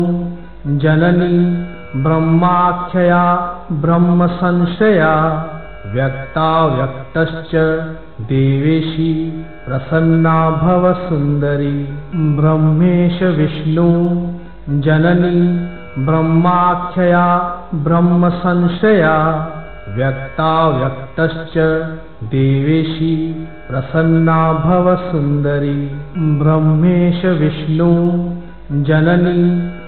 जननी ब्रह्माख्यया ब्रह्मसंश्रया व्यक्ताव्यक्तश्च देवेशी प्रसन्ना भव सुंदरी। ब्रह्मेश विष्णु जननी ब्रह्माख्यया ब्रह्मसंश्रया व्यक्ताव्यक्तश्च देवेशी प्रसन्ना भव सुंदरी। ब्रह्मेश विष्णु जननी